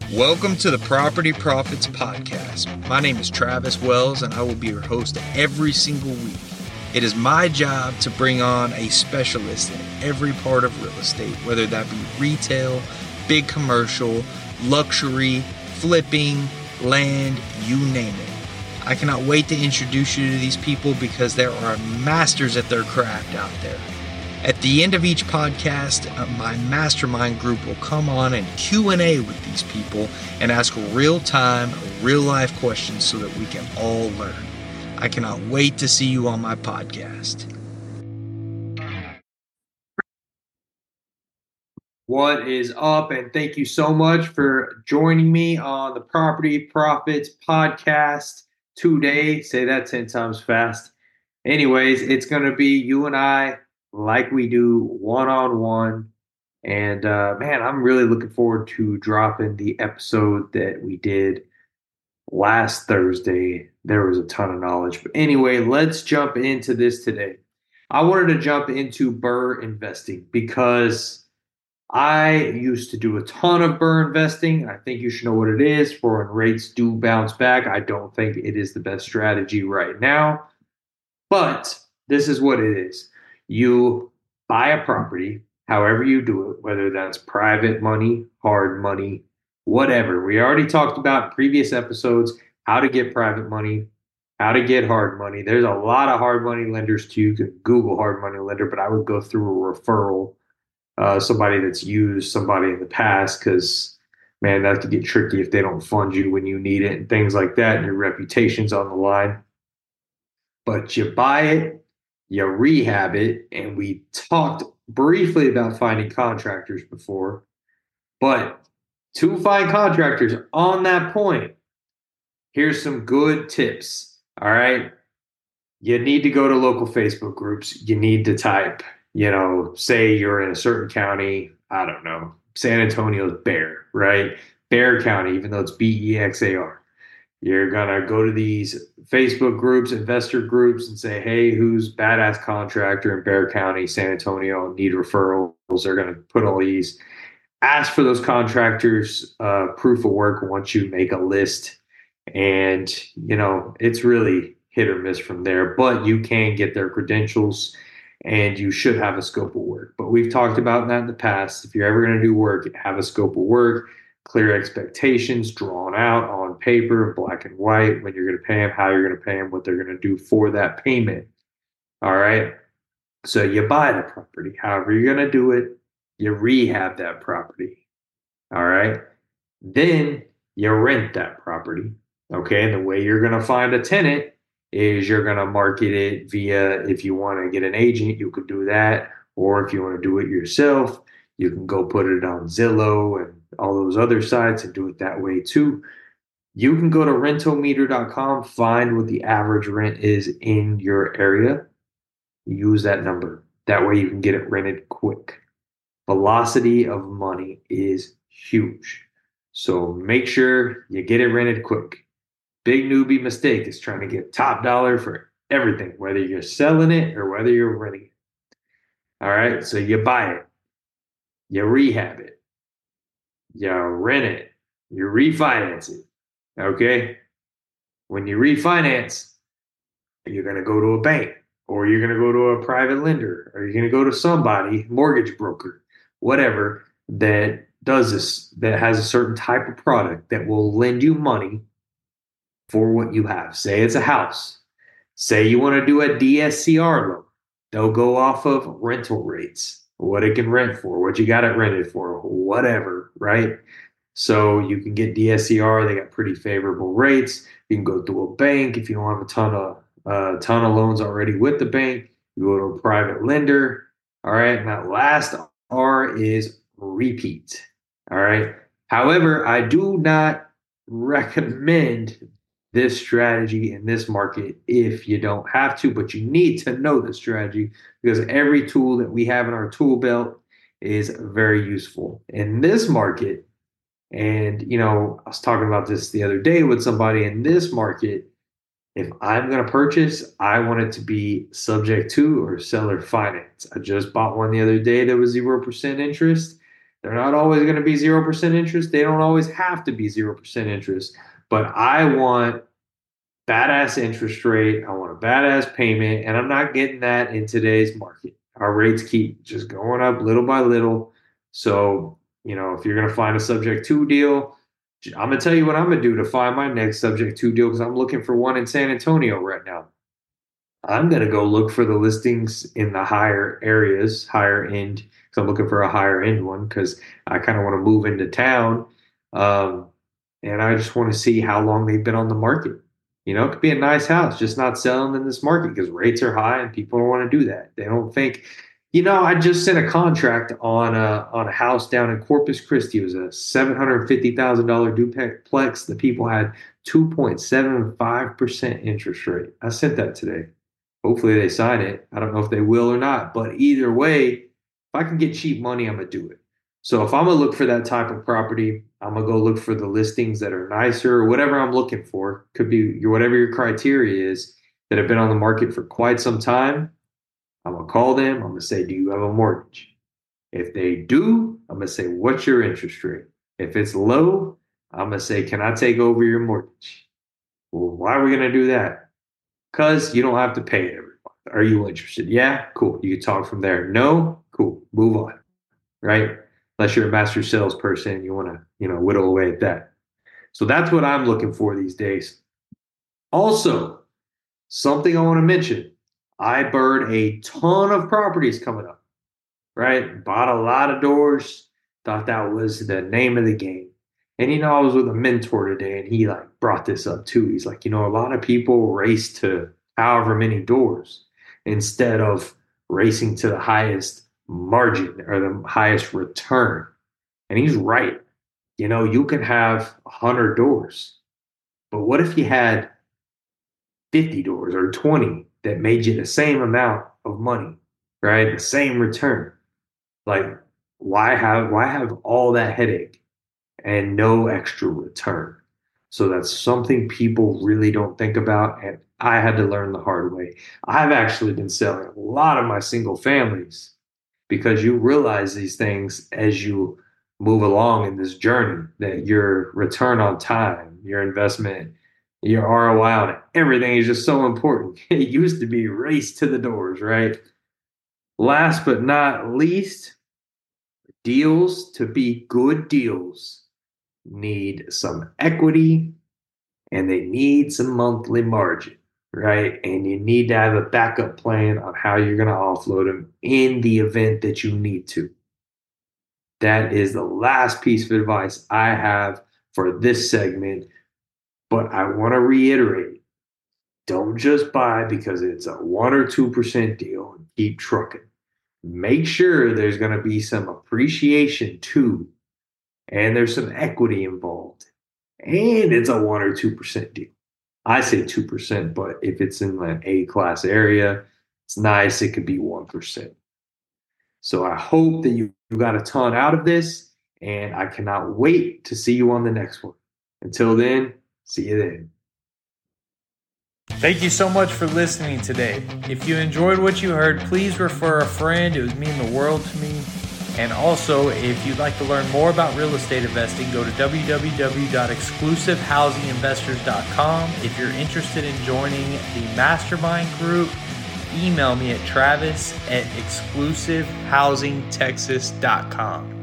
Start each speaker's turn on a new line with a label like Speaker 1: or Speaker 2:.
Speaker 1: Welcome to the Property Profits Podcast. My name is Travis Wells, and I will be your host every single week. It is my job to bring on a specialist in every part of real estate, whether that be retail, big commercial, luxury, flipping, land, you name it. I cannot wait to introduce you to these people because there are masters at their craft out there. At the end of each podcast, my mastermind group will come on and Q&A with these people and ask real-time, real-life questions so that we can all learn. I cannot wait to see you on my podcast. What is up? And thank you so much for joining me on the Property Profits Podcast today. Say that 10 times fast. Anyways, it's going to be you and I, like we do, one-on-one. And man, I'm really looking forward to dropping the episode that we did last Thursday. There was a ton of knowledge. But anyway, let's jump into this today. I wanted to jump into BRRRR investing because I used to do a ton of BRRRR investing. I think you should know what it is for when rates do bounce back. I don't think it is the best strategy right now, but this is what it is. You buy a property, however you do it, whether that's private money, hard money, whatever. We already talked about in previous episodes how to get private money, how to get hard money. There's a lot of hard money lenders too. You can Google hard money lender, but I would go through a referral, somebody that's used somebody in the past, because, man, that could get tricky if they don't fund you when you need it and things like that, and your reputation's on the line. But you buy it, you rehab it, and we talked briefly about finding contractors before. But to find contractors on that point, here's some good tips. All right. You need to go to local Facebook groups. You need to type, say you're in a certain county. I don't know. San Antonio's Bexar, right? Bexar County, even though it's Bexar. You're going to go to these Facebook groups, investor groups, and say, hey, who's badass contractor in Bexar County, San Antonio, need referrals? They're going to put all these. Ask for those contractors' proof of work once you make a list. And, it's really hit or miss from there. But you can get their credentials, and you should have a scope of work. But we've talked about that in the past. If you're ever going to do work, have a scope of work. Clear expectations drawn out on paper, black and white, when you're going to pay them, how you're going to pay them, what they're going to do for that payment. All right. So you buy the property. However you're going to do it, you rehab that property. All right. Then you rent that property. Okay. And the way you're going to find a tenant is you're going to market it via, if you want to get an agent, you could do that. Or if you want to do it yourself, you can go put it on Zillow and all those other sites and do it that way too. You can go to rentometer.com, find what the average rent is in your area. Use that number. That way you can get it rented quick. Velocity of money is huge. So make sure you get it rented quick. Big newbie mistake is trying to get top dollar for everything, whether you're selling it or whether you're renting it. All right, so you buy it. You rehab it, you rent it, you refinance it, okay? When you refinance, you're going to go to a bank, or you're going to go to a private lender, or you're going to go to somebody, mortgage broker, whatever, that does this, that has a certain type of product that will lend you money for what you have. Say it's a house. Say you want to do a DSCR loan. They'll go off of rental rates. What it can rent for, what you got it rented for, whatever, right? So you can get DSCR. They got pretty favorable rates. You can go through a bank if you don't have a ton of loans already with the bank. You go to a private lender. All right. And that last R is repeat. All right. However, I do not recommend this strategy in this market if you don't have to, but you need to know the strategy because every tool that we have in our tool belt is very useful in this market. And, I was talking about this the other day with somebody in this market. If I'm going to purchase, I want it to be subject to or seller finance. I just bought one the other day that was 0% interest. They're not always going to be 0% interest. They don't always have to be 0% interest. But I want badass interest rate. I want a badass payment, and I'm not getting that in today's market. Our rates keep just going up little by little. So, if you're going to find a subject to deal, I'm going to tell you what I'm going to do to find my next subject to deal because I'm looking for one in San Antonio right now. I'm going to go look for the listings in the higher areas, higher end, because I'm looking for a higher end one because I kind of want to move into town. Um, and I just want to see how long they've been on the market. It could be a nice house, just not selling in this market because rates are high and people don't want to do that. They don't think, I just sent a contract on a house down in Corpus Christi. It was a $750,000 duplex. The people had 2.75% interest rate. I sent that today. Hopefully they sign it. I don't know if they will or not, but either way, if I can get cheap money, I'm gonna do it. So if I'm gonna look for that type of property, I'm gonna go look for the listings that are nicer or whatever I'm looking for. Could be whatever your criteria is that have been on the market for quite some time. I'm gonna call them. I'm gonna say, do you have a mortgage? If they do, I'm gonna say, what's your interest rate? If it's low, I'm gonna say, can I take over your mortgage? Well, why are we gonna do that? Because you don't have to pay it every month. Are you interested? Yeah, cool. You can talk from there. No, cool. Move on. Right? Unless you're a master salesperson, you want to, whittle away at that. So that's what I'm looking for these days. Also, something I want to mention. I burned a ton of properties coming up. Right? Bought a lot of doors. Thought that was the name of the game. And I was with a mentor today and he brought this up too. He's like, a lot of people race to however many doors instead of racing to the highest margin or the highest return. And he's right. You can have 100 doors, but what if you had 50 doors or 20 that made you the same amount of money, right? The same return. Why have all that headache and no extra return? So that's something people really don't think about. And I had to learn the hard way. I've actually been selling a lot of my single families because you realize these things as you move along in this journey that your return on time, your investment, your ROI on everything is just so important. It used to be race to the doors, right? Last but not least, deals to be good deals need some equity and they need some monthly margin, right? And you need to have a backup plan on how you're going to offload them in the event that you need to. That is the last piece of advice I have for this segment. But I want to reiterate, don't just buy because it's a 1 or 2% deal and keep trucking. Make sure there's going to be some appreciation too, and there's some equity involved, and it's a 1 or 2% deal. I say 2%, but if it's in an A-class area, it's nice. It could be 1%. So I hope that you got a ton out of this, and I cannot wait to see you on the next one. Until then, see you then.
Speaker 2: Thank you so much for listening today. If you enjoyed what you heard, please refer a friend. It would mean the world to me. And also, if you'd like to learn more about real estate investing, go to www.exclusivehousinginvestors.com. If you're interested in joining the mastermind group, email me at travis@exclusivehousingtexas.com.